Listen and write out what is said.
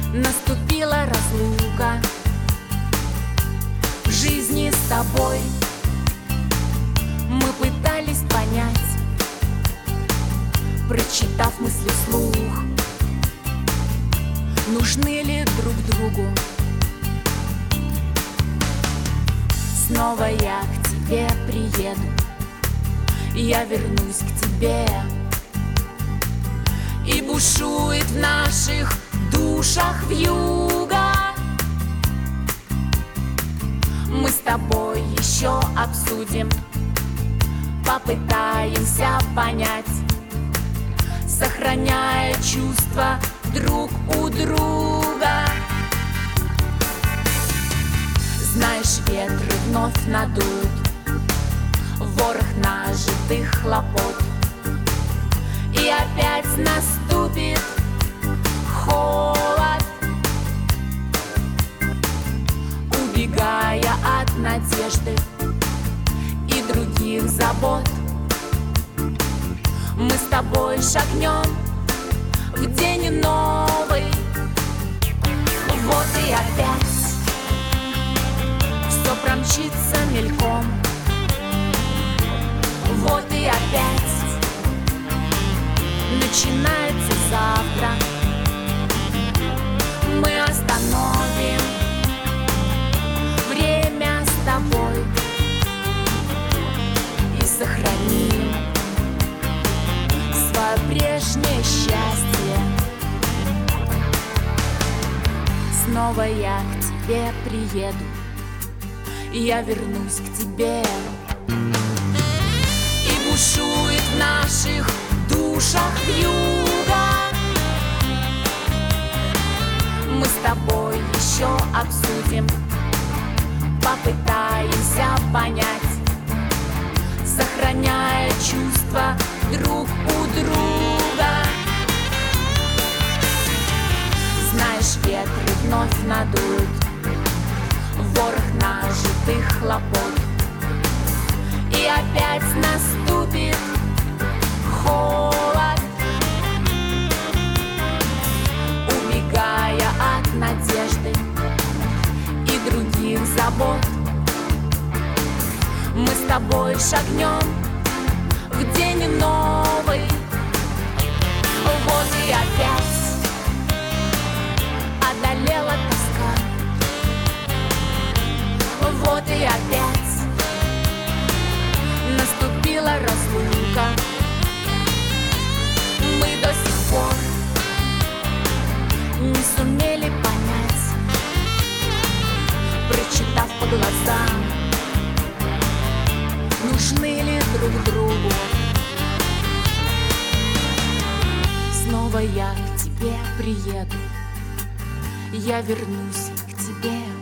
Наступила разлука в жизни с тобой. Мы пытались понять, прочитав мысли вслух, нужны ли друг другу. Снова я к тебе приеду, я вернусь к тебе, и бушует в наших душах вьюга. Мы с тобой еще обсудим, попытаемся понять, сохраняя чувства друг у друга. Знаешь, ветры вновь надуют ворох нажитых хлопот, и опять наступит холод, убегая от надежды и других забот. Мы с тобой шагнем в день новый. Вот и опять все промчится мельком. Вот и опять начинается завтра. Мы остановим время с тобой и сохраним свое прежнее счастье. Снова я к тебе приеду, я вернусь к тебе, и бушует в наших душах вьюга. Мы с тобой еще обсудим, попытаемся понять, сохраняя чувства друг у друга. Знаешь, ветры вновь надуют ворох нажитых хлопот, и опять наступит холод, убегая от надежды и других забот. Мы с тобой шагнем в день новый. Вот и опять одолела тоска. Вот и опять наступила разлука. Мы до сих пор не сумели понять, прочитав по глазам, нужны ли друг другу. Снова я к тебе приеду, я вернусь к тебе.